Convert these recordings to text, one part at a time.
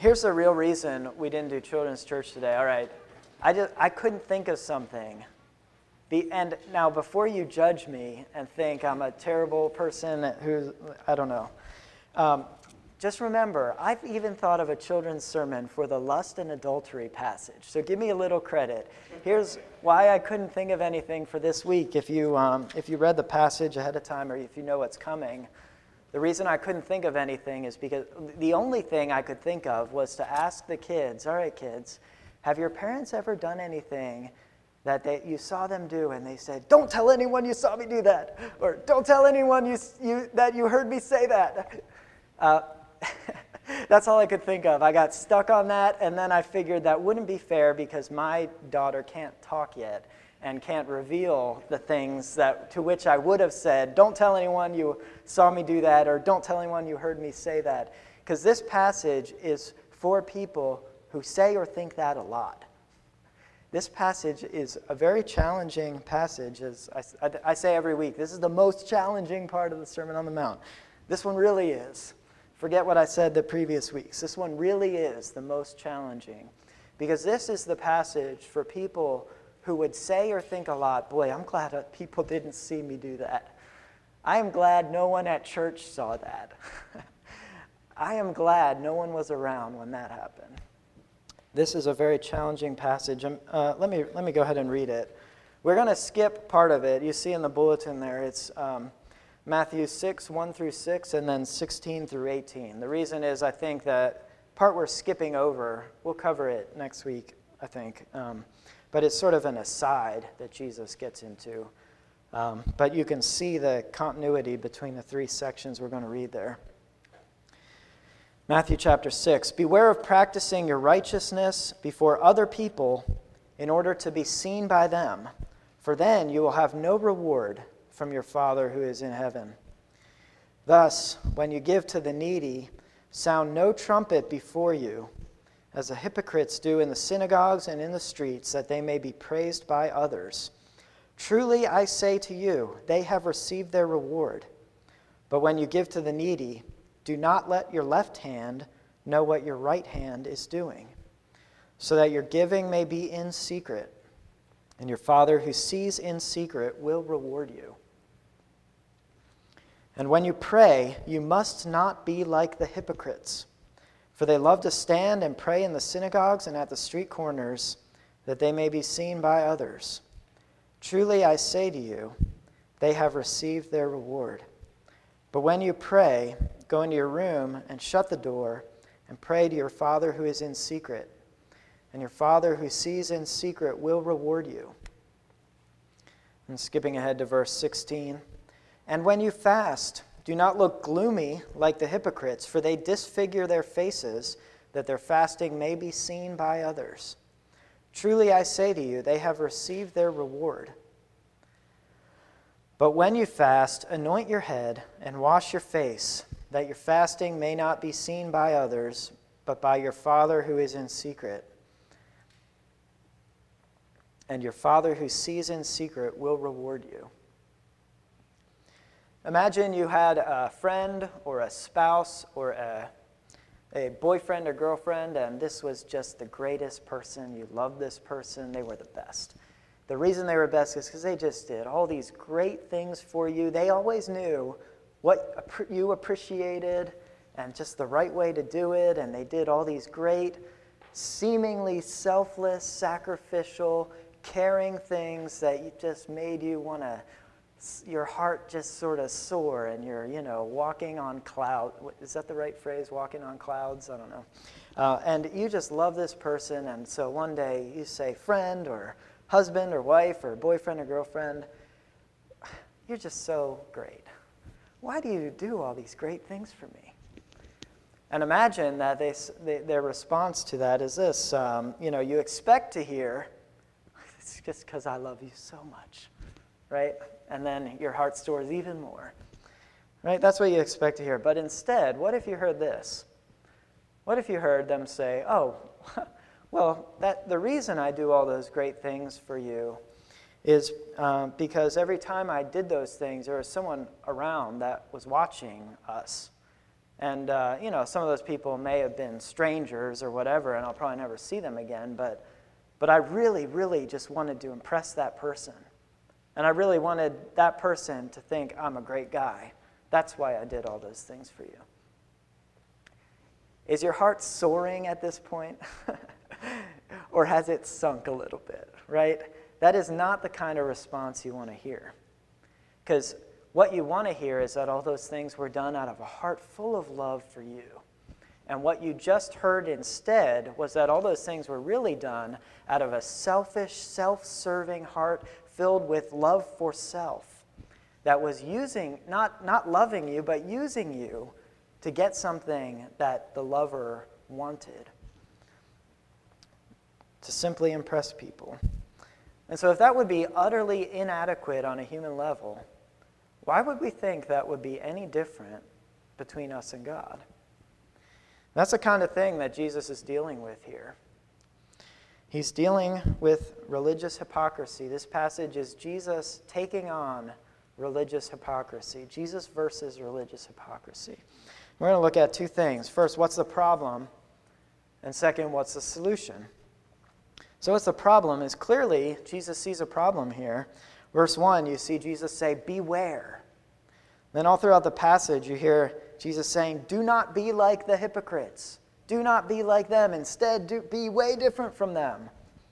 Here's the real reason we didn't do children's church today. All right, I couldn't think of something. And now, before you judge me and think I'm a terrible person who's, I don't know, just remember, I've even thought of a children's sermon for the lust and adultery passage. So give me a little credit. Here's why I couldn't think of anything for this week. If you read the passage ahead of time, or if you know what's coming, the reason I couldn't think of anything is because the only thing I could think of was to ask the kids, all right, kids, have your parents ever done anything that you saw them do and they said, don't tell anyone you saw me do that, or don't tell anyone that you heard me say that. That's all I could think of. I got stuck on that, and then I figured that wouldn't be fair because my daughter can't talk yet and can't reveal the things to which I would have said, don't tell anyone you saw me do that, or don't tell anyone you heard me say that. Because this passage is for people who say or think that a lot. This passage is a very challenging passage. As I say every week, this is the most challenging part of the Sermon on the Mount. This one really is. Forget what I said the previous weeks. This one really is the most challenging. Because this is the passage for people who would say or think a lot, boy, I'm glad that people didn't see me do that. I am glad no one at church saw that. I am glad no one was around when that happened. This is a very challenging passage. Let me go ahead and read it. We're going to skip part of it. You see in the bulletin there, it's Matthew 6, 1 through 6, and then 16 through 18. The reason is I think that part we're skipping over, we'll cover it next week, I think. But it's sort of an aside that Jesus gets into. But you can see the continuity between the three sections we're going to read there. Matthew chapter 6, beware of practicing your righteousness before other people in order to be seen by them, for then you will have no reward from your Father who is in heaven. Thus, when you give to the needy, sound no trumpet before you, as the hypocrites do in the synagogues and in the streets, that they may be praised by others. Truly I say to you, they have received their reward. But when you give to the needy, do not let your left hand know what your right hand is doing, so that your giving may be in secret, and your Father who sees in secret will reward you. And when you pray, you must not be like the hypocrites, for they love to stand and pray in the synagogues and at the street corners, that they may be seen by others. Truly I say to you, they have received their reward. But when you pray, go into your room and shut the door and pray to your Father who is in secret, and your Father who sees in secret will reward you. And skipping ahead to verse 16, and when you fast, do not look gloomy like the hypocrites, for they disfigure their faces, that their fasting may be seen by others. Truly I say to you, they have received their reward. But when you fast, anoint your head and wash your face, that your fasting may not be seen by others, but by your Father who is in secret. And your Father who sees in secret will reward you. Imagine you had a friend or a spouse or a boyfriend or girlfriend, and this was just the greatest person. You loved this person. They were the best. The reason they were best is because they just did all these great things for you. They always knew what you appreciated and just the right way to do it, and they did all these great, seemingly selfless, sacrificial, caring things that just made you want to, your heart just sort of soar, and you're, walking on clouds. Is that the right phrase, walking on clouds? I don't know. And you just love this person, and so one day you say, friend or husband or wife or boyfriend or girlfriend, you're just so great. Why do you do all these great things for me? And imagine that their response to that is this. You expect to hear, it's just because I love you so much, right? And then your heart soars even more, right? That's what you expect to hear. But instead, what if you heard this? What if you heard them say, oh, well, the reason I do all those great things for you is because every time I did those things, there was someone around that was watching us. And, some of those people may have been strangers or whatever, and I'll probably never see them again, but I really, really just wanted to impress that person. And I really wanted that person to think I'm a great guy. That's why I did all those things for you. Is your heart soaring at this point? Or has it sunk a little bit, right? That is not the kind of response you want to hear. Because what you want to hear is that all those things were done out of a heart full of love for you. And what you just heard instead was that all those things were really done out of a selfish, self-serving heart filled with love for self that was not loving you, but using you to get something that the lover wanted, to simply impress people. And so if that would be utterly inadequate on a human level, why would we think that would be any different between us and God? That's the kind of thing that Jesus is dealing with here. He's dealing with religious hypocrisy. This passage is Jesus taking on religious hypocrisy. Jesus versus religious hypocrisy. We're going to look at two things. First, what's the problem? And second, what's the solution? So what's the problem is clearly Jesus sees a problem here. Verse 1, you see Jesus say, beware. Then all throughout the passage, you hear Jesus saying, do not be like the hypocrites. Do not be like them. Instead, be way different from them.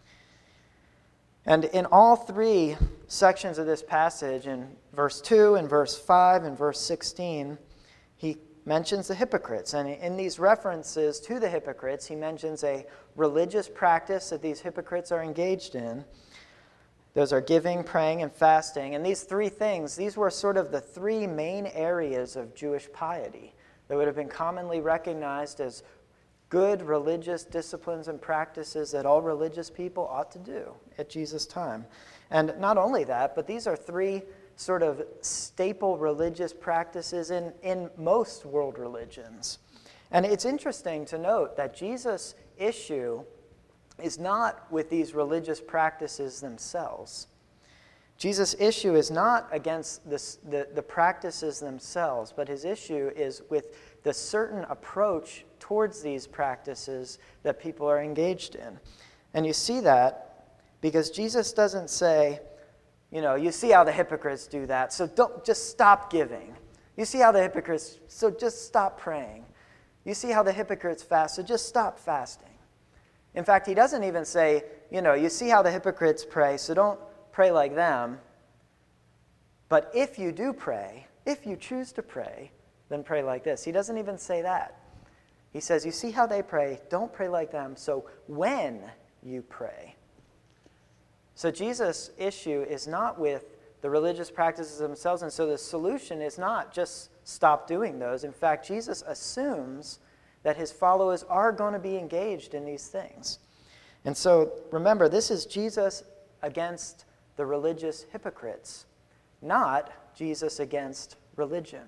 And in all three sections of this passage, in verse 2, in verse 5, and verse 16, he mentions the hypocrites. And in these references to the hypocrites, he mentions a religious practice that these hypocrites are engaged in. Those are giving, praying, and fasting. And these three things, these were sort of the three main areas of Jewish piety that would have been commonly recognized as good religious disciplines and practices that all religious people ought to do at Jesus' time. And not only that, but these are three sort of staple religious practices in most world religions. And it's interesting to note that Jesus' issue is not with these religious practices themselves. Jesus' issue is not against the practices themselves, but his issue is with the certain approach towards these practices that people are engaged in. And you see that because Jesus doesn't say, you see how the hypocrites do that, so don't just stop giving. You see how the hypocrites, so just stop praying. You see how the hypocrites fast, so just stop fasting. In fact, he doesn't even say, you see how the hypocrites pray, so don't pray like them. But if you do pray, if you choose to pray, then pray like this. He doesn't even say that. He says, you see how they pray, don't pray like them, so when you pray. So Jesus' issue is not with the religious practices themselves, and so the solution is not just stop doing those. In fact, Jesus assumes that his followers are going to be engaged in these things. And so remember, this is Jesus against the religious hypocrites, not Jesus against religion.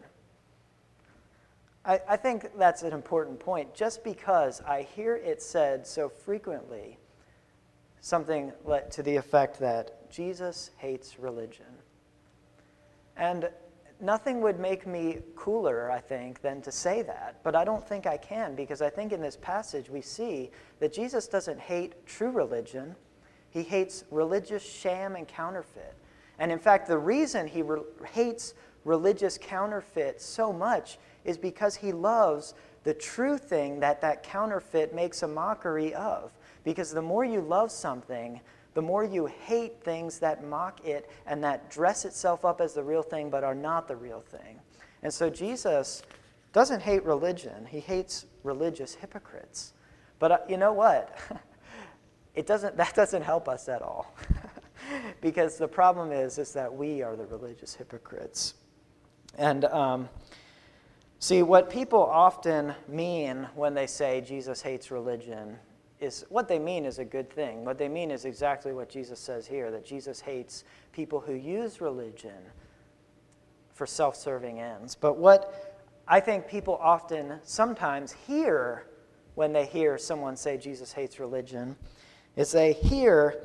I think that's an important point. Just because I hear it said so frequently, something to the effect that Jesus hates religion. And nothing would make me cooler, I think, than to say that. But I don't think I can, because I think in this passage we see that Jesus doesn't hate true religion. He hates religious sham and counterfeit. And in fact, the reason he hates religious counterfeit so much is because he loves the true thing that counterfeit makes a mockery of. Because the more you love something, the more you hate things that mock it and that dress itself up as the real thing but are not the real thing. And so Jesus doesn't hate religion. He hates religious hypocrites. But you know what? That doesn't help us at all. Because the problem is that we are the religious hypocrites. And see, what people often mean when they say Jesus hates religion is what they mean is a good thing. What they mean is exactly what Jesus says here, that Jesus hates people who use religion for self-serving ends. But what I think people often sometimes hear when they hear someone say Jesus hates religion is they hear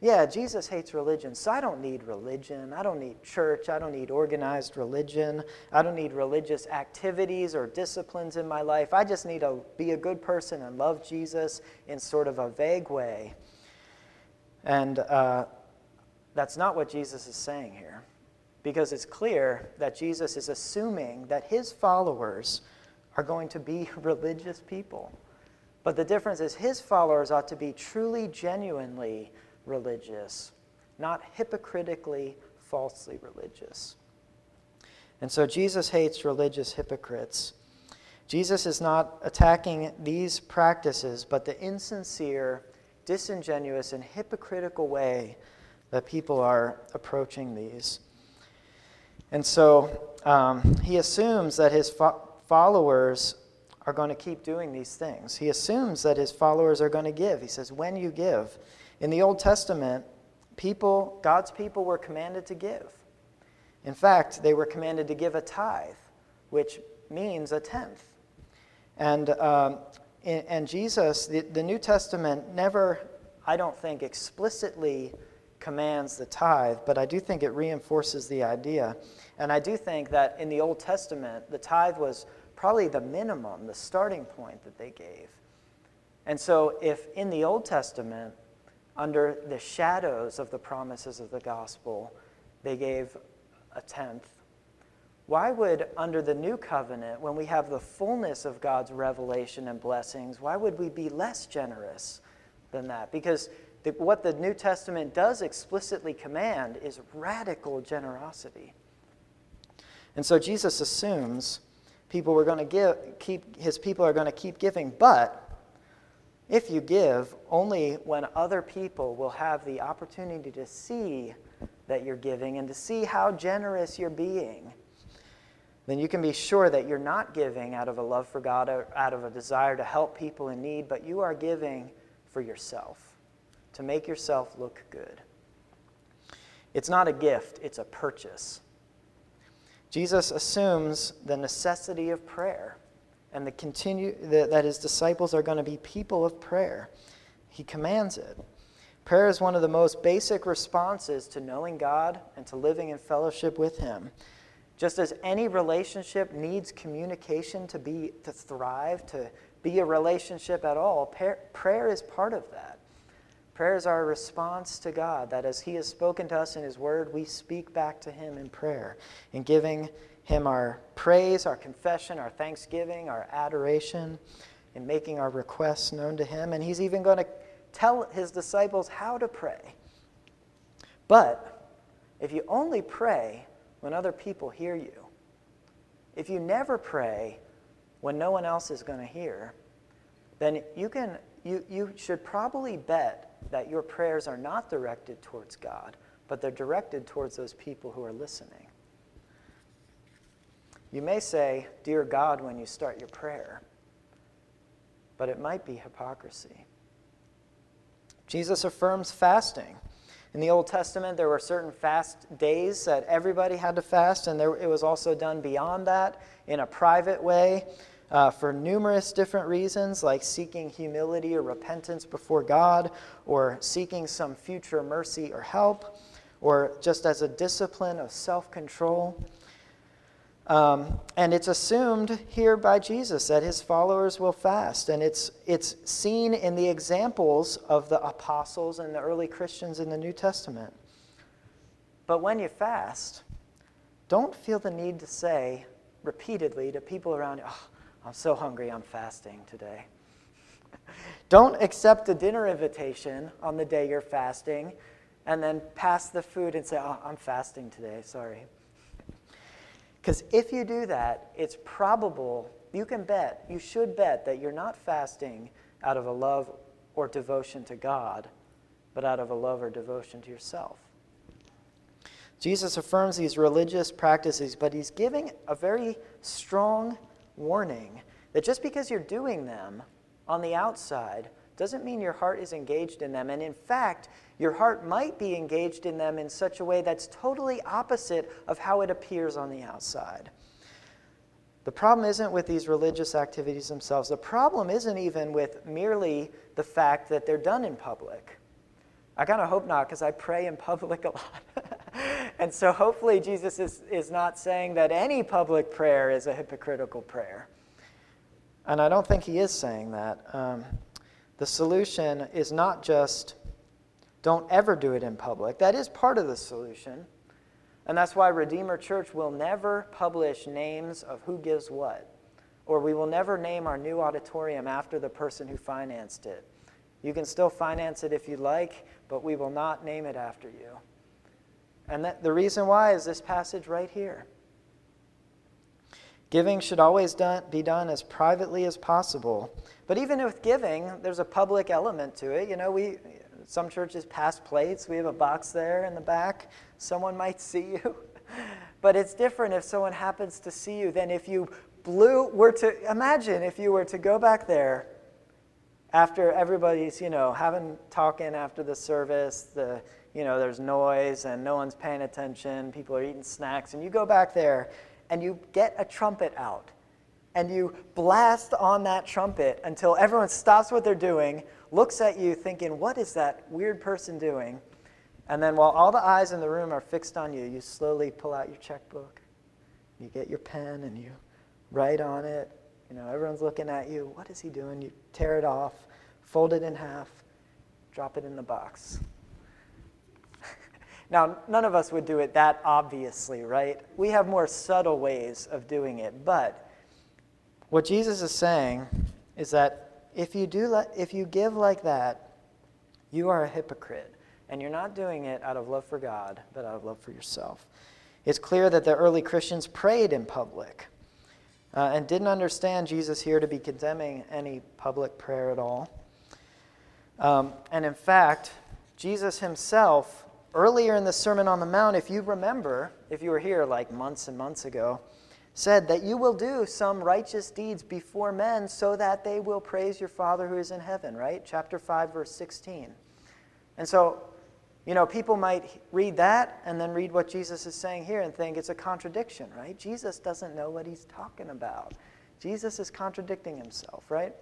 yeah, Jesus hates religion, so I don't need religion. I don't need church. I don't need organized religion. I don't need religious activities or disciplines in my life. I just need to be a good person and love Jesus in sort of a vague way. And that's not what Jesus is saying here, because it's clear that Jesus is assuming that his followers are going to be religious people. But the difference is his followers ought to be truly, genuinely religious, not hypocritically, falsely religious. And so Jesus hates religious hypocrites. Jesus is not attacking these practices, but the insincere, disingenuous, and hypocritical way that people are approaching these. And so he assumes that his followers are going to keep doing these things. He assumes that his followers are going to give. He says, when you give. In the Old Testament, God's people were commanded to give. In fact, they were commanded to give a tithe, which means a tenth. And Jesus, the New Testament never, I don't think, explicitly commands the tithe, but I do think it reinforces the idea. And I do think that in the Old Testament, the tithe was probably the minimum, the starting point that they gave. And so if in the Old Testament, under the shadows of the promises of the gospel, they gave a tenth, why would, under the new covenant, when we have the fullness of God's revelation and blessings, why would we be less generous than that? Because what the New Testament does explicitly command is radical generosity. And so Jesus assumes his people are going to keep giving, but if you give, only when other people will have the opportunity to see that you're giving and to see how generous you're being, then you can be sure that you're not giving out of a love for God or out of a desire to help people in need, but you are giving for yourself, to make yourself look good. It's not a gift, it's a purchase. Jesus assumes the necessity of prayer and that his disciples are going to be people of prayer. He commands it. Prayer is one of the most basic responses to knowing God and to living in fellowship with him. Just as any relationship needs communication to thrive, to be a relationship at all, prayer is part of that. Prayer is our response to God, that as he has spoken to us in his word, we speak back to him in prayer, in giving him our praise, our confession, our thanksgiving, our adoration, in making our requests known to him. And he's even going to tell his disciples how to pray. But if you only pray when other people hear you, if you never pray when no one else is going to hear, then you should probably bet that your prayers are not directed towards God, but they're directed towards those people who are listening. You may say, "Dear God," when you start your prayer, but it might be hypocrisy. Jesus affirms fasting. In the Old Testament, there were certain fast days that everybody had to fast, and it was also done beyond that in a private way for numerous different reasons, like seeking humility or repentance before God, or seeking some future mercy or help, or just as a discipline of self-control. And it's assumed here by Jesus that his followers will fast. And it's seen in the examples of the apostles and the early Christians in the New Testament. But when you fast, don't feel the need to say repeatedly to people around you, "Oh, I'm so hungry, I'm fasting today." Don't accept a dinner invitation on the day you're fasting and then pass the food and say, "Oh, I'm fasting today, sorry." Because if you do that, it's probable, you should bet that you're not fasting out of a love or devotion to God, but out of a love or devotion to yourself. Jesus affirms these religious practices, but he's giving a very strong warning that just because you're doing them on the outside doesn't mean your heart is engaged in them. And in fact, your heart might be engaged in them in such a way that's totally opposite of how it appears on the outside. The problem isn't with these religious activities themselves. The problem isn't even with merely the fact that they're done in public. I kind of hope not, because I pray in public a lot. And so hopefully Jesus is not saying that any public prayer is a hypocritical prayer. And I don't think he is saying that. The solution is not just don't ever do it in public. That is part of the solution. And that's why Redeemer Church will never publish names of who gives what. Or we will never name our new auditorium after the person who financed it. You can still finance it if you like, but we will not name it after you. And the reason why is this passage right here. Giving should always be done as privately as possible. But even with giving, there's a public element to it. You know, some churches pass plates. We have a box there in the back. Someone might see you. But it's different if someone happens to see you than if you imagine if you were to go back there after everybody's, talking after the service, there's noise and no one's paying attention, people are eating snacks, and you go back there and you get a trumpet out and you blast on that trumpet until everyone stops what they're doing, looks at you thinking, what is that weird person doing? And then while all the eyes in the room are fixed on you, you slowly pull out your checkbook, you get your pen and you write on it. Everyone's looking at you. What is he doing? You tear it off, fold it in half, drop it in the box. Now, none of us would do it that obviously, right? We have more subtle ways of doing it. But what Jesus is saying is that if you give like that, you are a hypocrite. And you're not doing it out of love for God, but out of love for yourself. It's clear that the early Christians prayed in public. And didn't understand Jesus here to be condemning any public prayer at all. And in fact, Jesus himself, earlier in the Sermon on the Mount, if you remember, if you were here like months and months ago, said that you will do some righteous deeds before men so that they will praise your Father who is in heaven, right? Chapter 5, verse 16. And so, people might read that and then read what Jesus is saying here and think it's a contradiction, right? Jesus doesn't know what he's talking about. Jesus is contradicting himself, right?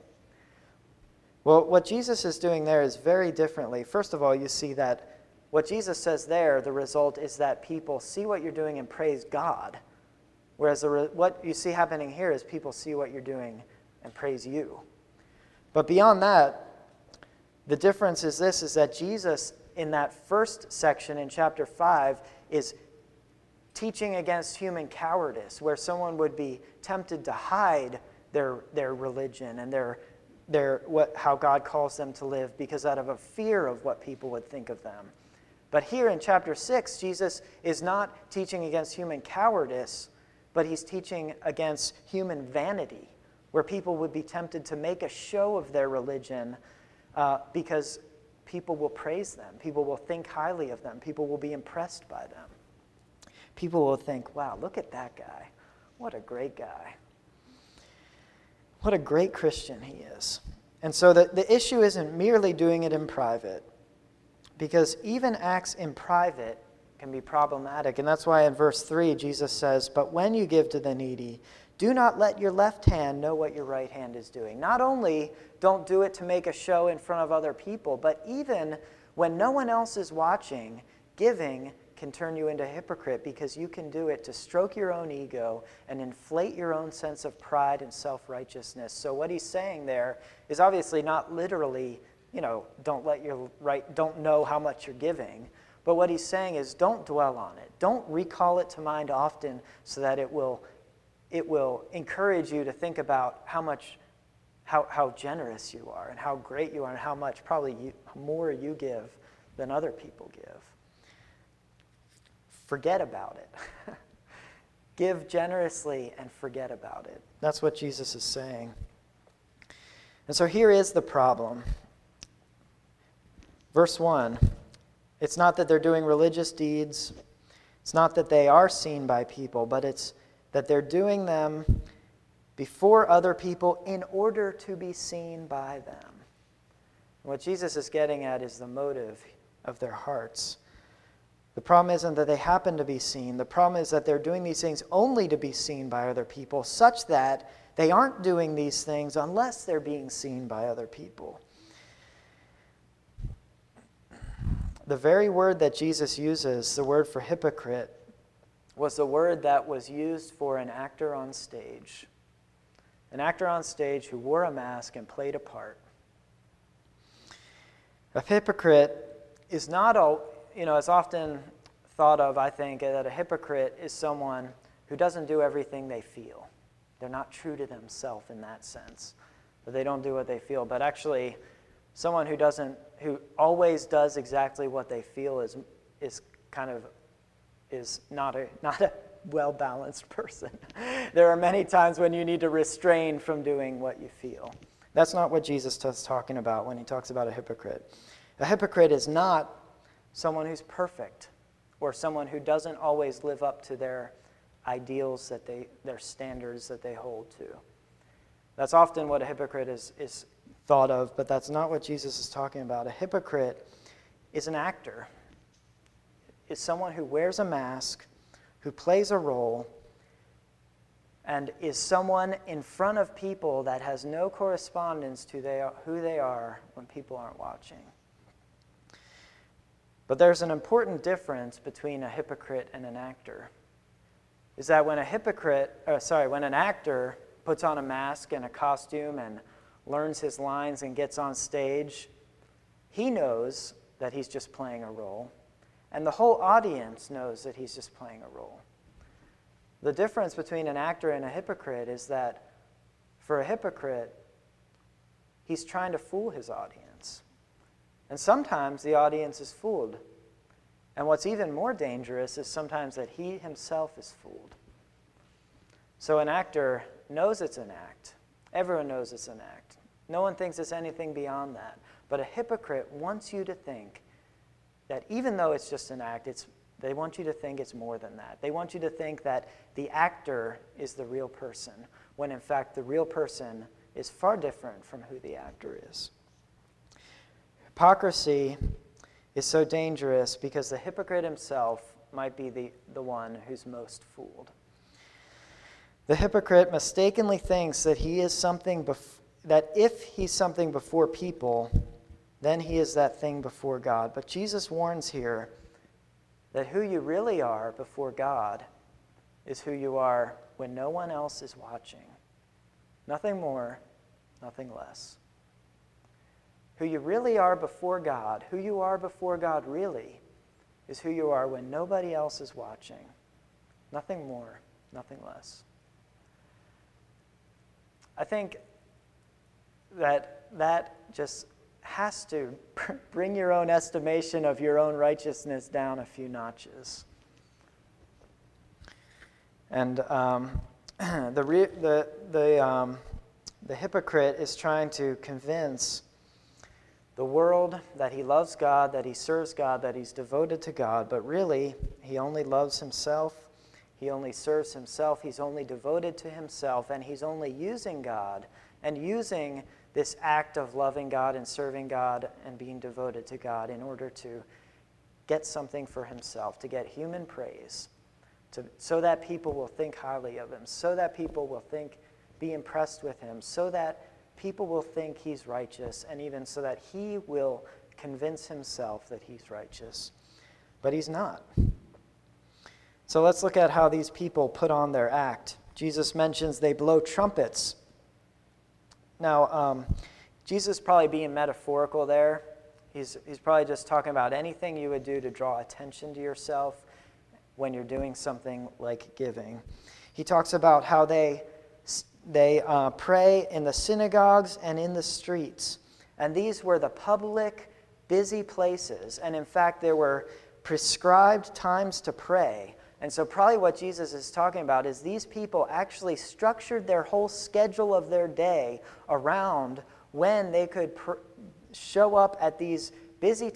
Well, what Jesus is doing there is very differently. First of all, you see that what Jesus says there, the result is that people see what you're doing and praise God. Whereas what you see happening here is people see what you're doing and praise you. But beyond that, the difference is that Jesus, in that first section in chapter 5, is teaching against human cowardice, where someone would be tempted to hide their religion and how God calls them to live because out of a fear of what people would think of them. But here in chapter 6, Jesus is not teaching against human cowardice, but he's teaching against human vanity, where people would be tempted to make a show of their religion because people will praise them. People will think highly of them. People will be impressed by them. People will think, wow, look at that guy. What a great guy. What a great Christian he is. And so the issue isn't merely doing it in private, because even acts in private can be problematic. And that's why in verse 3, Jesus says, "But when you give to the needy, do not let your left hand know what your right hand is doing." Not only don't do it to make a show in front of other people, but even when no one else is watching, giving can turn you into a hypocrite because you can do it to stroke your own ego and inflate your own sense of pride and self-righteousness. So what he's saying there is obviously not literally, don't know how much you're giving. But what he's saying is don't dwell on it. Don't recall it to mind often so that it will encourage you to think about how generous you are and how great you are and how much more you give than other people give. Forget about it. Give generously and forget about it. That's what Jesus is saying. And so here is the problem. Verse 1, it's not that they're doing religious deeds. It's not that they are seen by people, but it's that they're doing them before other people in order to be seen by them. What Jesus is getting at is the motive of their hearts. The problem isn't that they happen to be seen. The problem is that they're doing these things only to be seen by other people, such that they aren't doing these things unless they're being seen by other people. the very word that Jesus uses, the word for hypocrite, was the word that was used for an actor on stage. An actor on stage who wore a mask and played a part. A hypocrite is not it's often thought of, I think, that a hypocrite is someone who doesn't do everything they feel. They're not true to themselves in that sense, that they don't do what they feel. But actually, someone who always does exactly what they feel is not a well-balanced person. There are many times when you need to restrain from doing what you feel. That's not what Jesus is talking about when he talks about a hypocrite. A hypocrite is not someone who's perfect or someone who doesn't always live up to their ideals, their standards that they hold to. That's often what a hypocrite is thought of, but that's not what Jesus is talking about. A hypocrite is an actor, is someone who wears a mask, who plays a role, and is someone in front of people that has no correspondence to who they are when people aren't watching. But there's an important difference between a hypocrite and an actor. Is that when an actor puts on a mask and a costume and learns his lines and gets on stage, he knows that he's just playing a role, and the whole audience knows that he's just playing a role. The difference between an actor and a hypocrite is that for a hypocrite, he's trying to fool his audience. And sometimes the audience is fooled. And what's even more dangerous is sometimes that he himself is fooled. So an actor knows it's an act. Everyone knows it's an act. No one thinks it's anything beyond that. But a hypocrite wants you to think that even though it's just an act, they want you to think it's more than that. They want you to think that the actor is the real person, when in fact the real person is far different from who the actor is. Hypocrisy is so dangerous because the hypocrite himself might be the one who's most fooled. The hypocrite mistakenly thinks that he is something, that if he's something before people, then he is that thing before God. But Jesus warns here that who you really are before God is who you are when no one else is watching. Nothing more, nothing less. Who you really are before God, who you are before God really, is who you are when nobody else is watching. Nothing more, nothing less. I think that just has to bring your own estimation of your own righteousness down a few notches. And the hypocrite is trying to convince the world that he loves God, that he serves God, that he's devoted to God, but really he only loves himself, he only serves himself, he's only devoted to himself, and he's only using God and using this act of loving God and serving God and being devoted to God in order to get something for himself, to get human praise, so that people will think highly of him, so that people will be impressed with him, so that people will think he's righteous, and even so that he will convince himself that he's righteous. But he's not. So let's look at how these people put on their act. Jesus mentions they blow trumpets. Now, Jesus is probably being metaphorical there. He's probably just talking about anything you would do to draw attention to yourself when you're doing something like giving. He talks about how they pray in the synagogues and in the streets. And these were the public, busy places. And in fact, there were prescribed times to pray. And so probably what Jesus is talking about is these people actually structured their whole schedule of their day around when they could show up at these busy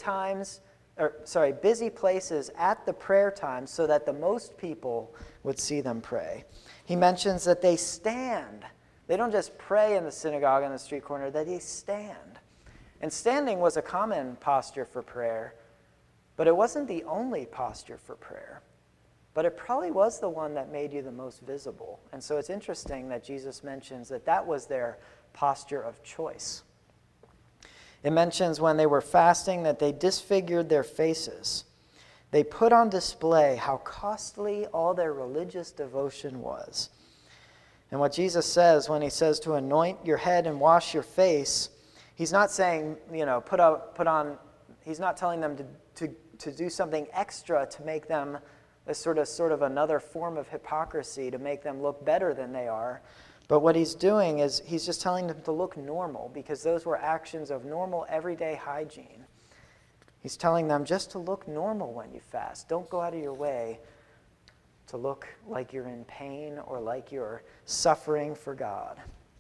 places at the prayer time so that the most people would see them pray. He mentions that they stand. They don't just pray in the synagogue on the street corner, that they stand. And standing was a common posture for prayer, but it wasn't the only posture for prayer. But it probably was the one that made you the most visible. And so it's interesting that Jesus mentions that was their posture of choice. It mentions when they were fasting that they disfigured their faces. They put on display how costly all their religious devotion was. And what Jesus says when he says to anoint your head and wash your face, he's not saying, put on, he's not telling them to do something extra to make them a sort of another form of hypocrisy to make them look better than they are. But what he's doing is he's just telling them to look normal, because those were actions of normal everyday hygiene. He's telling them just to look normal when you fast. Don't go out of your way to look like you're in pain or like you're suffering for God.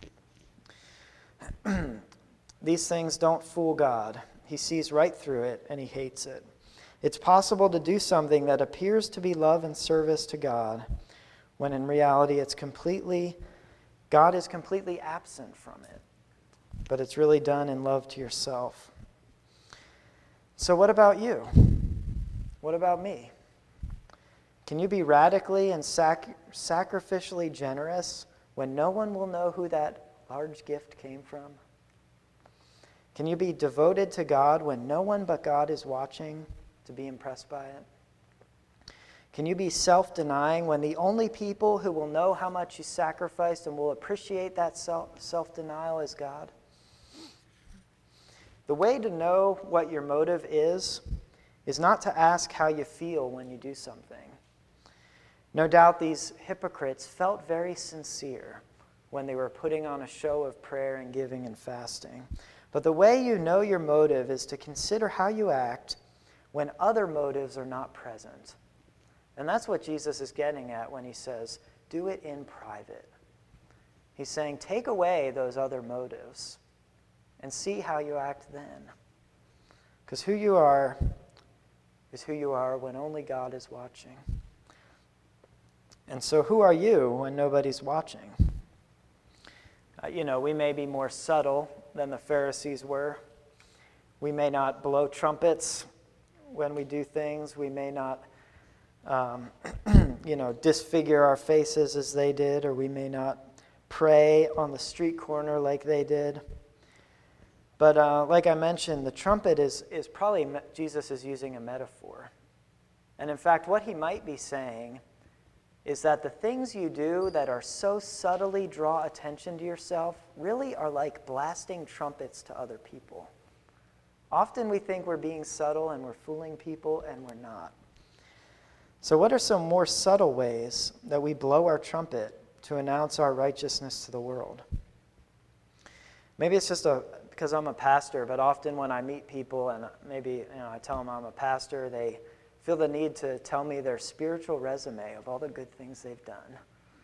These things don't fool God. He sees right through it and he hates it. It's possible to do something that appears to be love and service to God, when in reality God is completely absent from it. But it's really done in love to yourself. So what about you? What about me? Can you be radically and sacrificially generous when no one will know who that large gift came from? Can you be devoted to God when no one but God is watching to be impressed by it? Can you be self-denying when the only people who will know how much you sacrificed and will appreciate that self-denial is God? The way to know what your motive is not to ask how you feel when you do something. No doubt these hypocrites felt very sincere when they were putting on a show of prayer and giving and fasting. But the way you know your motive is to consider how you act when other motives are not present. And that's what Jesus is getting at when he says, do it in private. He's saying, take away those other motives and see how you act then. Because who you are is who you are when only God is watching. And so who are you when nobody's watching? We may be more subtle than the Pharisees were. We may not blow trumpets when we do things. We may not disfigure our faces as they did, or we may not pray on the street corner like they did. But like I mentioned, the trumpet is probably, Jesus is using a metaphor. And in fact, what he might be saying is that the things you do that are so subtly draw attention to yourself really are like blasting trumpets to other people. Often we think we're being subtle and we're fooling people, and we're not. So what are some more subtle ways that we blow our trumpet to announce our righteousness to the world? Maybe it's just because I'm a pastor, but often when I meet people and maybe I tell them I'm a pastor, they feel the need to tell me their spiritual resume of all the good things they've done.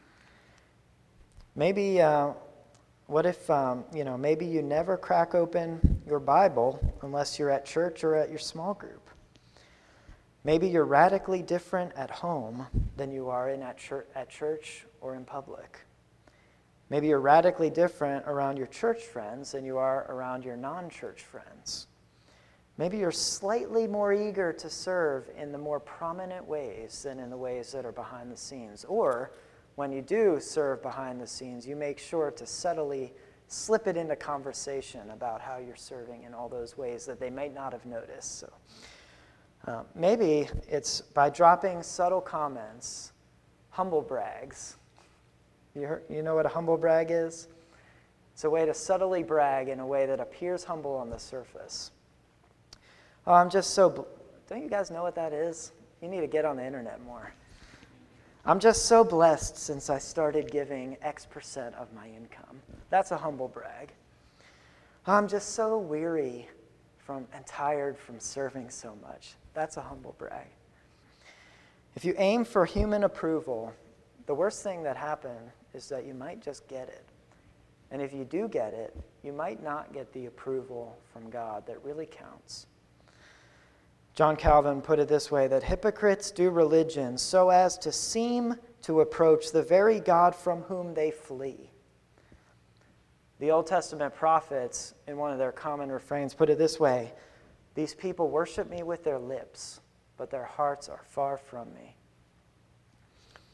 Maybe, what if, maybe you never crack open your Bible unless you're at church or at your small group. Maybe you're radically different at home than you are at church or in public. Maybe you're radically different around your church friends than you are around your non-church friends. Maybe you're slightly more eager to serve in the more prominent ways than in the ways that are behind the scenes. Or when you do serve behind the scenes, you make sure to subtly slip it into conversation about how you're serving in all those ways that they might not have noticed. So maybe it's by dropping subtle comments, humble brags. You know what a humble brag is? It's a way to subtly brag in a way that appears humble on the surface. Oh, don't you guys know what that is? You need to get on the internet more. I'm just so blessed since I started giving X% of my income. That's a humble brag. I'm just so weary and tired from serving so much. That's a humble brag. If you aim for human approval, the worst thing that happens is that you might just get it. And if you do get it, you might not get the approval from God that really counts. John Calvin put it this way, that hypocrites do religion so as to seem to approach the very God from whom they flee. The Old Testament prophets, in one of their common refrains, put it this way, these people worship me with their lips, but their hearts are far from me.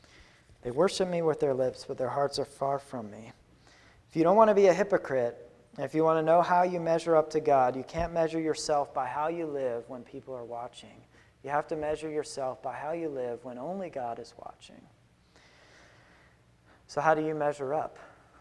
They worship me with their lips, but their hearts are far from me. If you don't want to be a hypocrite, If you want to know how you measure up to God, you can't measure yourself by how you live when people are watching. You have to measure yourself by how you live when only God is watching. So how do you measure up?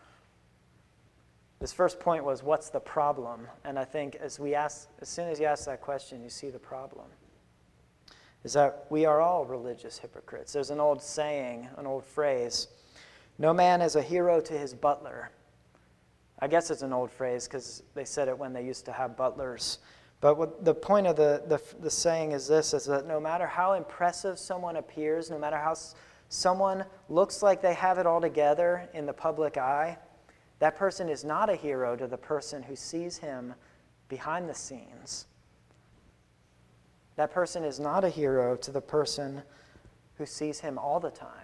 This first point was, what's the problem? And I think as soon as you ask that question, you see the problem. Is that we are all religious hypocrites. There's an old saying, an old phrase, no man is a hero to his butler. I guess it's an old phrase because they said it when they used to have butlers. But the point of the saying is this, is that no matter how impressive someone appears, no matter how someone looks like they have it all together in the public eye, that person is not a hero to the person who sees him behind the scenes. That person is not a hero to the person who sees him all the time.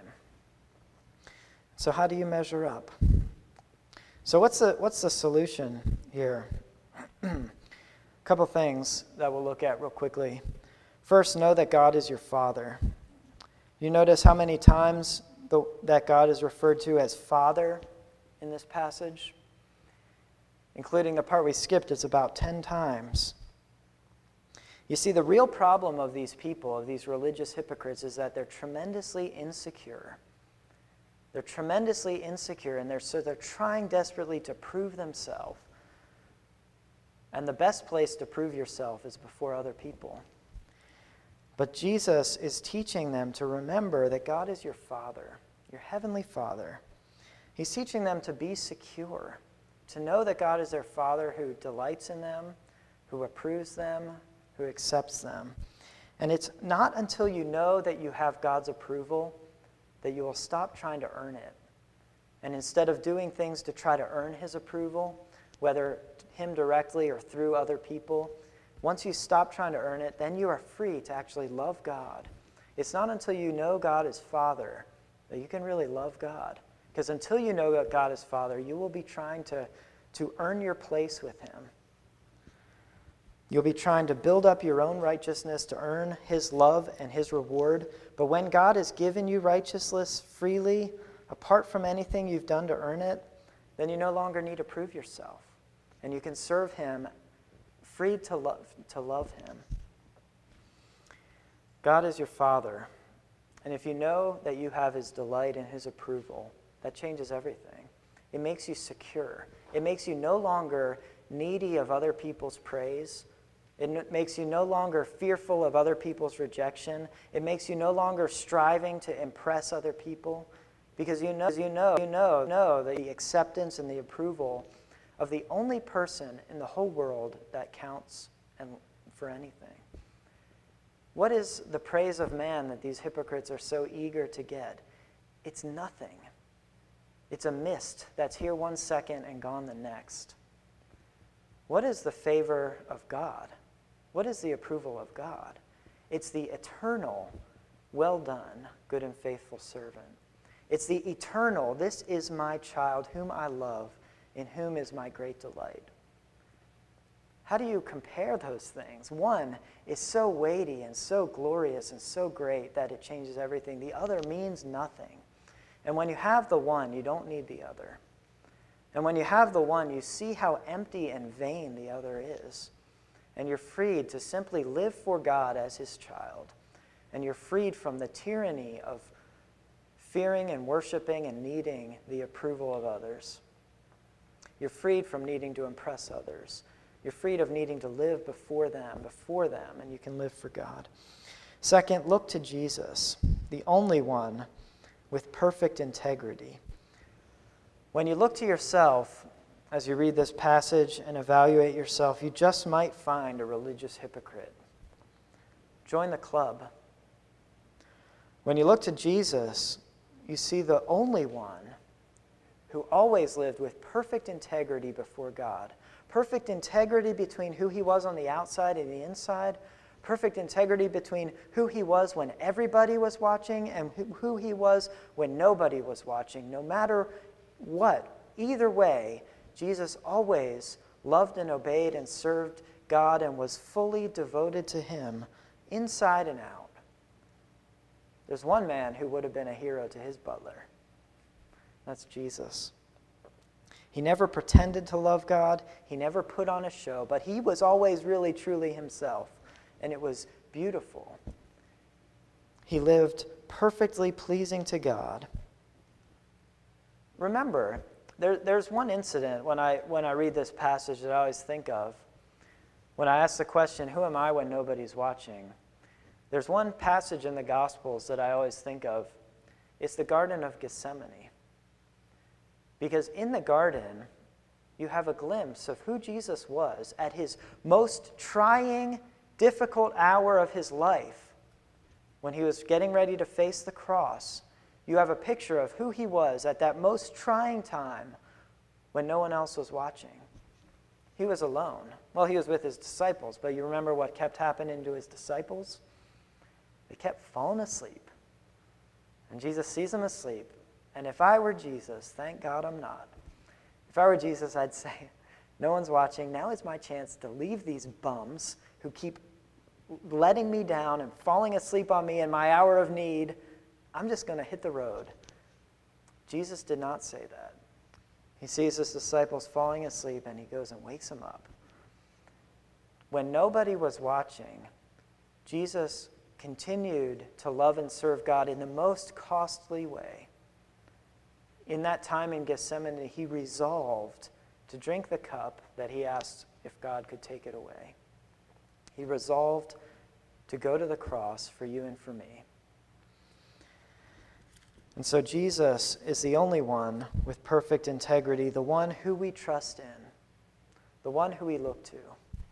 So how do you measure up? So what's the solution here? A couple things that we'll look at real quickly. First, know that God is your Father. You notice how many times that God is referred to as Father in this passage? Including the part we skipped, it's about 10 times. You see, the real problem of these people, of these religious hypocrites, is that they're tremendously insecure. They're tremendously insecure, and they're trying desperately to prove themselves. And the best place to prove yourself is before other people. But Jesus is teaching them to remember that God is your Father, your heavenly Father. He's teaching them to be secure, to know that God is their Father who delights in them, who approves them, who accepts them. And it's not until you know that you have God's approval that you will stop trying to earn it. And instead of doing things to try to earn his approval, whether him directly or through other people, once you stop trying to earn it, then you are free to actually love God. It's not until you know God is Father that you can really love God. Because until you know that God is Father, you will be trying to earn your place with him. You'll be trying to build up your own righteousness to earn his love and his reward. But when God has given you righteousness freely, apart from anything you've done to earn it, then you no longer need to prove yourself. And you can serve him free to love him. God is your Father. And if you know that you have his delight and his approval, that changes everything. It makes you secure. It makes you no longer needy of other people's praise. It makes you no longer fearful of other people's rejection. It makes you no longer striving to impress other people, because you know the acceptance and the approval of the only person in the whole world that counts and for anything. What is the praise of man that these hypocrites are so eager to get? It's nothing. It's a mist that's here 1 second and gone the next. What is the favor of God? What is the approval of God? It's the eternal, well done, good and faithful servant. It's the eternal, this is my child whom I love, in whom is my great delight. How do you compare those things? One is so weighty and so glorious and so great that it changes everything. The other means nothing. And when you have the one, you don't need the other. And when you have the one, you see how empty and vain the other is. And you're freed to simply live for God as his child. And you're freed from the tyranny of fearing and worshiping and needing the approval of others. You're freed from needing to impress others. You're freed of needing to live before them, and you can live for God. Second, look to Jesus, the only one with perfect integrity. When you look to yourself, as you read this passage and evaluate yourself, you just might find a religious hypocrite. Join the club. When you look to Jesus, you see the only one who always lived with perfect integrity before God. Perfect integrity between who he was on the outside and the inside. Perfect integrity between who he was when everybody was watching and who he was when nobody was watching. No matter what, either way, Jesus always loved and obeyed and served God and was fully devoted to him inside and out. There's one man who would have been a hero to his butler. That's Jesus. He never pretended to love God. He never put on a show, but he was always really, truly himself, and it was beautiful. He lived perfectly pleasing to God. Remember, there's one incident when I read this passage that I always think of. When I ask the question, who am I when nobody's watching? There's one passage in the Gospels that I always think of. It's the Garden of Gethsemane. Because in the garden, you have a glimpse of who Jesus was at his most trying, difficult hour of his life. When he was getting ready to face the cross, you have a picture of who he was at that most trying time when no one else was watching. He was alone. Well, he was with his disciples, but you remember what kept happening to his disciples? They kept falling asleep. And Jesus sees them asleep. And if I were Jesus, thank God I'm not. If I were Jesus, I'd say, no one's watching. Now is my chance to leave these bums who keep letting me down and falling asleep on me in my hour of need. I'm just going to hit the road. Jesus did not say that. He sees his disciples falling asleep and he goes and wakes them up. When nobody was watching, Jesus continued to love and serve God in the most costly way. In that time in Gethsemane, he resolved to drink the cup that he asked if God could take it away. He resolved to go to the cross for you and for me. And so Jesus is the only one with perfect integrity, the one who we trust in, the one who we look to.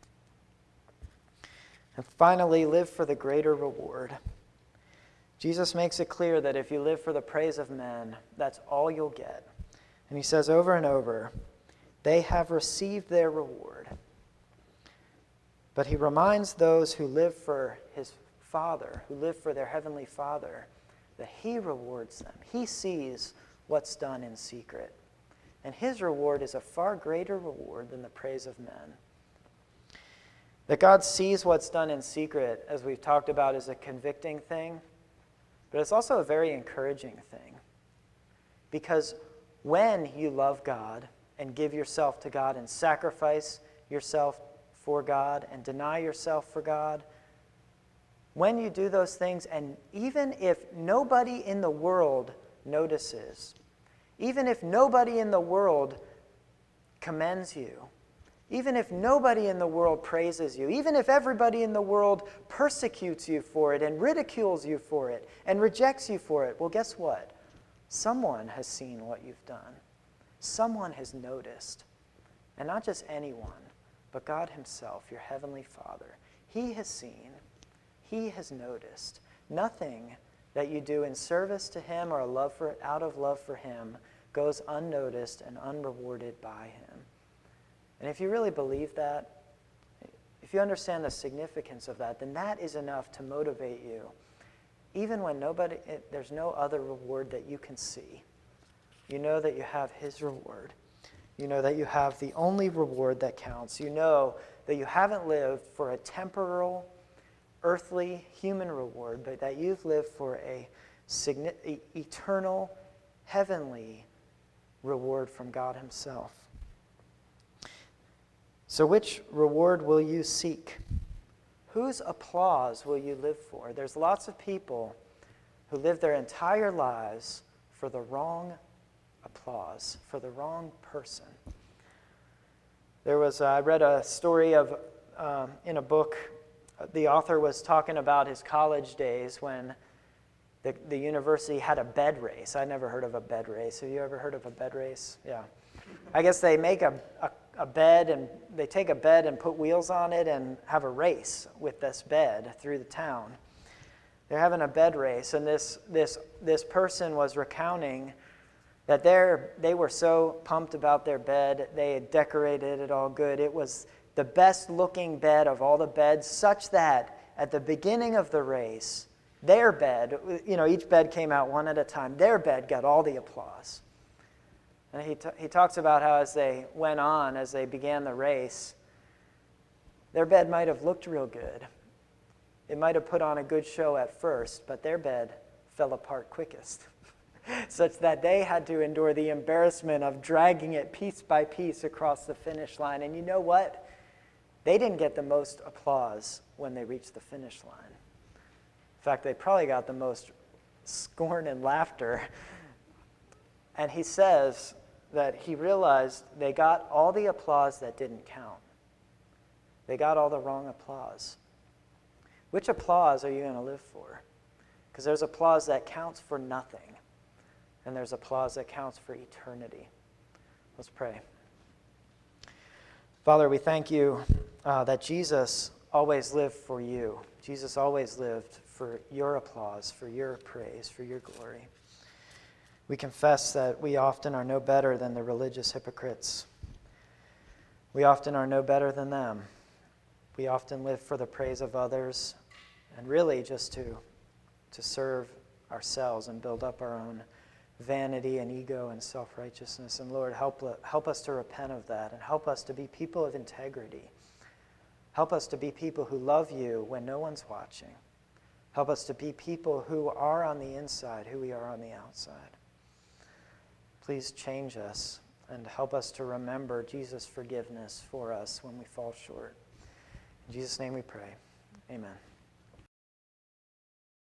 And finally, live for the greater reward. Jesus makes it clear that if you live for the praise of men, that's all you'll get. And he says over and over, they have received their reward. But he reminds those who live for his Father, who live for their heavenly Father, that he rewards them. He sees what's done in secret. And his reward is a far greater reward than the praise of men. That God sees what's done in secret, as we've talked about, is a convicting thing. But it's also a very encouraging thing. Because when you love God and give yourself to God and sacrifice yourself for God and deny yourself for God, when you do those things, and even if nobody in the world notices, even if nobody in the world commends you, even if nobody in the world praises you, even if everybody in the world persecutes you for it and ridicules you for it and rejects you for it, well, guess what? Someone has seen what you've done. Someone has noticed. And not just anyone, but God himself, your heavenly Father. He has seen. He has noticed. Nothing that you do in service to him or out of love for him goes unnoticed and unrewarded by him. And if you really believe that, if you understand the significance of that, then that is enough to motivate you. Even when there's no other reward that you can see. You know that you have his reward. You know that you have the only reward that counts. You know that you haven't lived for a temporal, earthly, human reward, but that you've lived for a eternal, heavenly reward from God himself. So which reward will you seek? Whose applause will you live for? There's lots of people who live their entire lives for the wrong applause, for the wrong person. I read a story in a book. The author was talking about his college days when the university had a bed race. I never heard of a bed race. Have you ever heard of a bed race? Yeah. I guess they make a bed, and they take a bed and put wheels on it and have a race with this bed through the town. They're having a bed race, and this person was recounting that they were so pumped about their bed. They had decorated it all good. It was the best looking bed of all the beds, such that at the beginning of the race, their bed, each bed came out one at a time, their bed got all the applause. And he talks about how as they went on, as they began the race, their bed might have looked real good. It might have put on a good show at first, but their bed fell apart quickest. such that they had to endure the embarrassment of dragging it piece by piece across the finish line. And you know what? They didn't get the most applause when they reached the finish line. In fact, they probably got the most scorn and laughter. And he says that he realized they got all the applause that didn't count. They got all the wrong applause. Which applause are you going to live for? Because there's applause that counts for nothing, and there's applause that counts for eternity. Let's pray. Father, we thank you that Jesus always lived for you. Jesus always lived for your applause, for your praise, for your glory. We confess that we often are no better than the religious hypocrites. We often are no better than them. We often live for the praise of others and really just to serve ourselves and build up our own vanity and ego and self-righteousness. And Lord, help us to repent of that and help us to be people of integrity. Help us to be people who love you when no one's watching. Help us to be people who are on the inside, who we are on the outside. Please change us and help us to remember Jesus' forgiveness for us when we fall short. In Jesus' name we pray. Amen.